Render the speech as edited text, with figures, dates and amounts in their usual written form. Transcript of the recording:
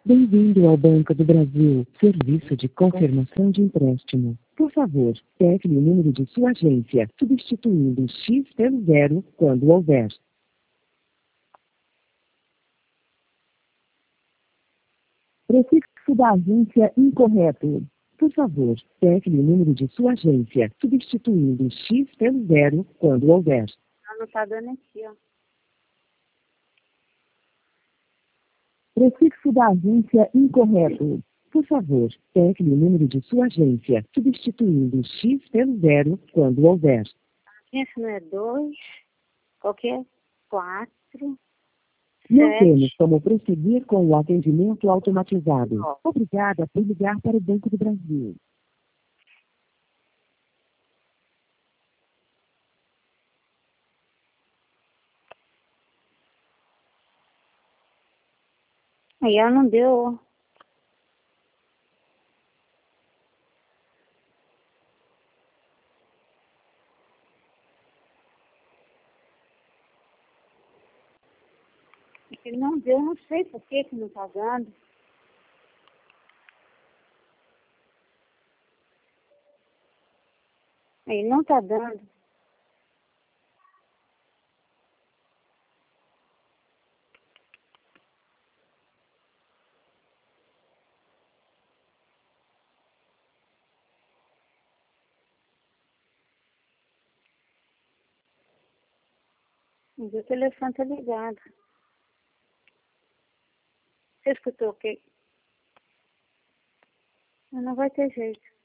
Bem-vindo ao Banco do Brasil, serviço de confirmação de empréstimo. Por favor, pegue o número de sua agência, substituindo o X pelo 0 quando houver. Prefixo da agência incorreto. Por favor, pegue o número de sua agência, substituindo o X pelo 0 quando houver. Não tá dando aqui, ó. Prefixo da agência incorreto. Por favor, pegue o número de sua agência, substituindo o X pelo 0 quando houver. Esse não é 2, qualquer 4, Não 7. temos como prosseguir com o atendimento automatizado. Obrigada por ligar para o Banco do Brasil. Aí ela não deu. Ele não deu, não sei por que não tá dando. Aí não tá dando. Mas o telefone tá ligado. Você escutou o quê? Não vai ter jeito.